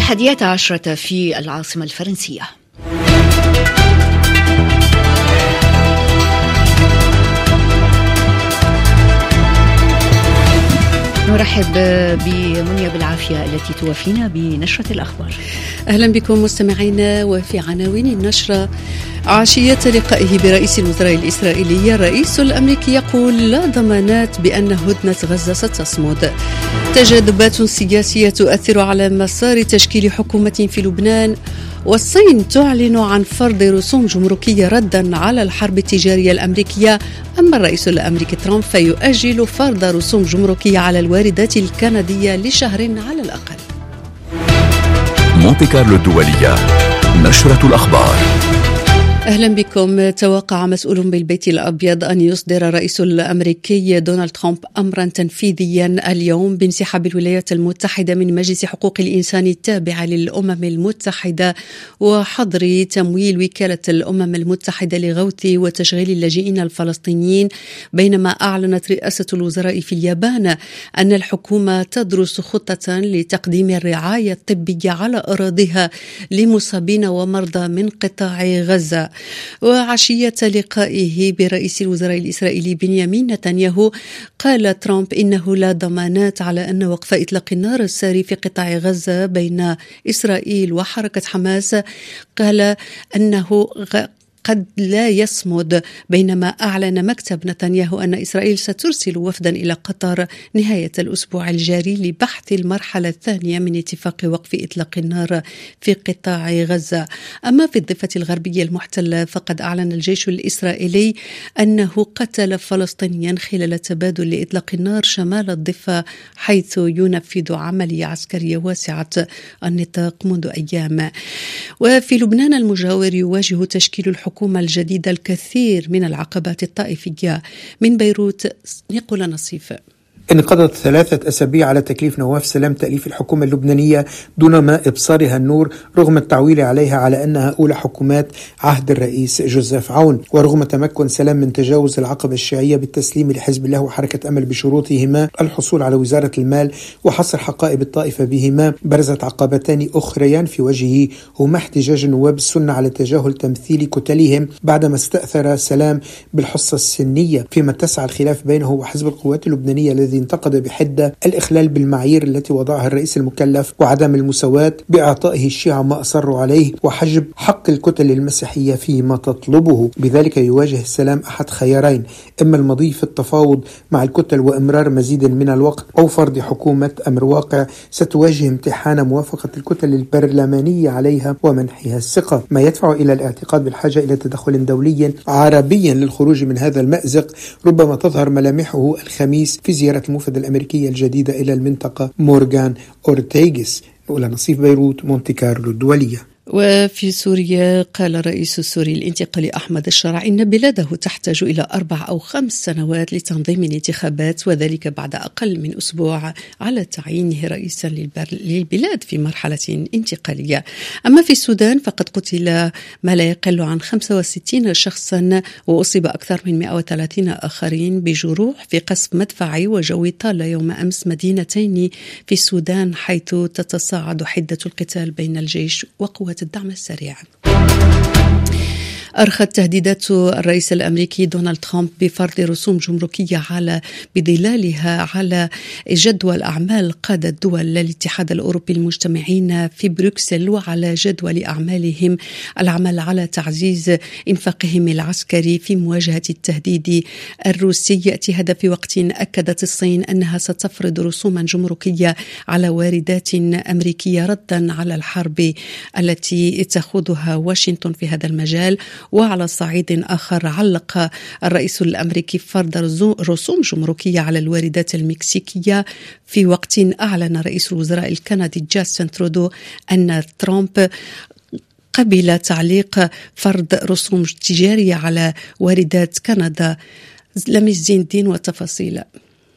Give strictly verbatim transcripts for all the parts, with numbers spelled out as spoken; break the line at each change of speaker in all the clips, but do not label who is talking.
الحادية عشرة في العاصمة الفرنسية. نرحب بمنيا بالعافية التي توافينا بنشرة الأخبار.
أهلا بكم مستمعينا. وفي عناوين النشرة: عشية لقائه برئيس الوزراء الإسرائيلي الرئيس الأمريكي يقول لا ضمانات بأن هدنة غزة ستصمد. تجاذبات سياسية تؤثر على مسار تشكيل حكومة في لبنان. والصين تعلن عن فرض رسوم جمركية ردا على الحرب التجارية الأمريكية. أما الرئيس الأمريكي ترامب فيؤجل فرض رسوم جمركية على الواردات الكندية لشهر على الأقل.
مونتي كارلو الدولية، نشرة الأخبار.
أهلا بكم. توقع مسؤول بالبيت الأبيض أن يصدر الرئيس الأمريكي دونالد ترامب أمرا تنفيذيا اليوم بانسحاب الولايات المتحدة من مجلس حقوق الإنسان التابع للأمم المتحدة وحظر تمويل وكالة الأمم المتحدة لغوث وتشغيل اللاجئين الفلسطينيين، بينما أعلنت رئاسة الوزراء في اليابان أن الحكومة تدرس خطة لتقديم الرعاية الطبية على أراضيها لمصابين ومرضى من قطاع غزة. وعشية لقائه برئيس الوزراء الإسرائيلي بنيامين نتنياهو قال ترامب إنه لا ضمانات على أن وقف إطلاق النار الساري في قطاع غزة بين إسرائيل وحركة حماس، قال أنه غ... قد لا يصمد، بينما أعلن مكتب نتنياهو أن إسرائيل سترسل وفدا إلى قطر نهاية الأسبوع الجاري لبحث المرحلة الثانية من اتفاق وقف إطلاق النار في قطاع غزة. أما في الضفة الغربية المحتلة فقد أعلن الجيش الإسرائيلي أنه قتل فلسطينيا خلال تبادل لإطلاق النار شمال الضفة، حيث ينفذ عملية عسكرية واسعة النطاق منذ أيام. وفي لبنان المجاور يواجه تشكيل الحكومة الحكومة الجديدة الكثير من العقبات الطائفية. من بيروت نيقولا نصيف.
انقضت ثلاثة أسابيع على تكليف نواف سلام تأليف الحكومة اللبنانية دون ما إبصارها النور، رغم التعويل عليها على أنها أولى حكومات عهد الرئيس جوزيف عون، ورغم تمكن سلام من تجاوز العقبة الشيعية بالتسليم لحزب الله وحركة أمل بشروطهما الحصول على وزارة المال وحصر حقائب الطائفة بهما. برزت عقبتان أخريان في وجهه، هما احتجاج النواب السنة على تجاهل تمثيل كتلهم بعدما استأثر سلام بالحصة السنية، فيما اتسع الخلاف بينه وحزب القوات اللبنانية الذي انتقد بحدة الإخلال بالمعايير التي وضعها الرئيس المكلف وعدم المساواة بإعطائه الشيعة ما أصروا عليه وحجب حق الكتل المسيحية فيما تطلبه. بذلك يواجه السلام أحد خيارين: إما المضي في التفاوض مع الكتل وإمرار مزيد من الوقت، أو فرض حكومة أمر واقع ستواجه امتحان موافقة الكتل البرلمانية عليها ومنحها الثقة، ما يدفع إلى الاعتقاد بالحاجة إلى تدخل دولي عربي للخروج من هذا المأزق. ربما تظهر ملامحه الخميس في زيارة الموفد الأمريكية الجديدة إلى المنطقة مورغان أورتيغس. أولى نصيف بيروت، مونتي كارلو الدولية.
وفي سوريا قال الرئيس السوري الانتقالي أحمد الشرع إن بلاده تحتاج إلى أربع أو خمس سنوات لتنظيم الانتخابات، وذلك بعد أقل من أسبوع على تعيينه رئيسا للبلاد في مرحلة انتقالية. أما في السودان فقد قتل ما لا يقل عن خمسة وستين شخصا وأصيب أكثر من مئة وثلاثين آخرين بجروح في قصف مدفعي وجوي طال يوم أمس مدينتين في السودان، حيث تتصاعد حدة القتال بين الجيش وقوة الدعم السريع. أرخت تهديدات الرئيس الأمريكي دونالد ترامب بفرض رسوم جمركية على بظلالها على جدول أعمال قادة دول الاتحاد الأوروبي المجتمعين في بروكسل وعلى جدول أعمالهم العمل على تعزيز إنفاقهم العسكري في مواجهة التهديد الروسي. يأتي هذا في وقت أكدت الصين أنها ستفرض رسوما جمركية على واردات أمريكية ردا على الحرب التي تخوضها واشنطن في هذا المجال. وعلى صعيد آخر علق الرئيس الأمريكي فرض رسوم جمركية على الواردات المكسيكية في وقت أعلن رئيس الوزراء الكندي جاستن ترودو أن ترامب قبل تعليق فرض رسوم تجارية على واردات كندا. لميس زين الدين وتفاصيل.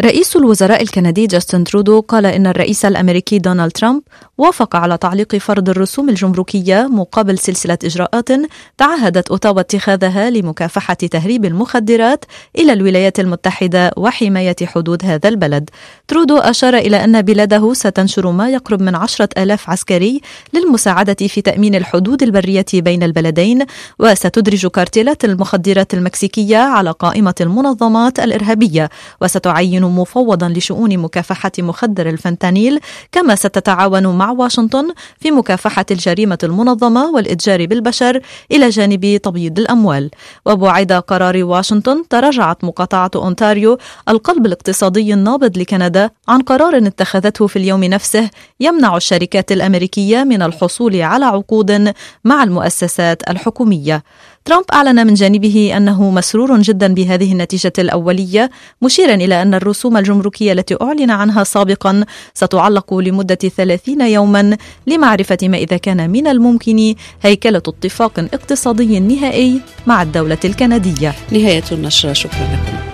رئيس الوزراء الكندي جاستن ترودو قال إن الرئيس الأمريكي دونالد ترامب وافق على تعليق فرض الرسوم الجمركية مقابل سلسلة إجراءات تعهدت أوتاوا اتخاذها لمكافحة تهريب المخدرات إلى الولايات المتحدة وحماية حدود هذا البلد. ترودو أشار إلى أن بلاده ستنشر ما يقرب من عشرة آلاف عسكري للمساعدة في تأمين الحدود البرية بين البلدين، وستدرج كارتيلات المخدرات المكسيكية على قائمة المنظمات الإرهابية، وستعين مفوضا لشؤون مكافحة مخدر الفنتانيل، كما ستتعاون مع واشنطن في مكافحة الجريمة المنظمة والإتجار بالبشر إلى جانب تبييض الأموال. وبعد قرار واشنطن تراجعت مقاطعة أونتاريو القلب الاقتصادي النابض لكندا عن قرار اتخذته في اليوم نفسه يمنع الشركات الأمريكية من الحصول على عقود مع المؤسسات الحكومية. ترامب أعلن من جانبه أنه مسرور جدا بهذه النتيجة الأولية، مشيرا إلى أن الرسوم الجمركية التي أعلن عنها سابقا ستعلق لمدة ثلاثين يوما لمعرفة ما إذا كان من الممكن هيكلة اتفاق اقتصادي نهائي مع الدولة الكندية.
نهاية النشرة، شكرا لكم.